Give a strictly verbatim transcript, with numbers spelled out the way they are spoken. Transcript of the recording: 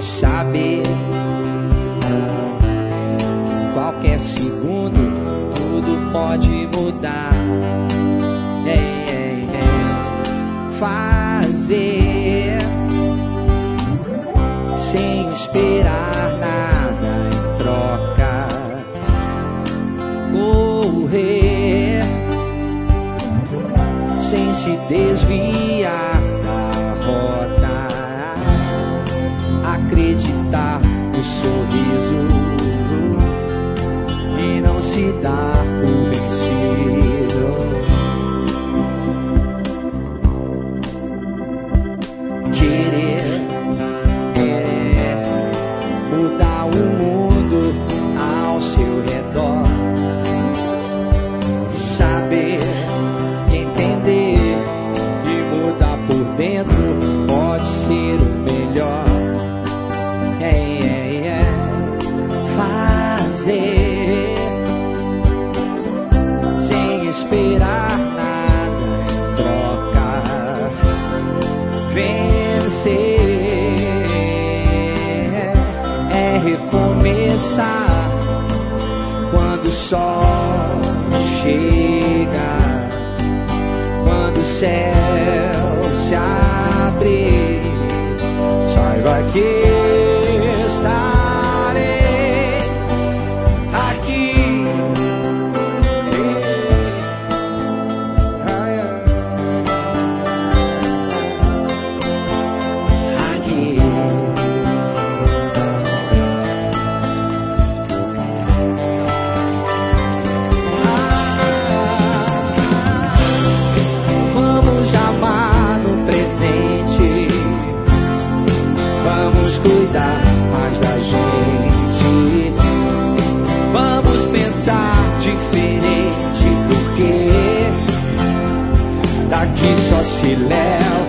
saber que qualquer segundo tudo pode mudar. É, é, é. Fazer sem esperar nada em troca. Correr sem se desviar da rota. Acreditar no sorriso e não se dar por vencido. Querer, querer mudar o mundo ao seu redor. Saber, entender e mudar por dentro pode ser o melhor. É, é, é. Fazer sem esperar nada em troca. Vencer é recomeçar quando o sol chega, quando o céu se abre. Saiba que estarei aqui. Aqui. Vamos amar no presente. Vamos cuidar mais da gente. Vamos pensar diferente, porque daqui só se leva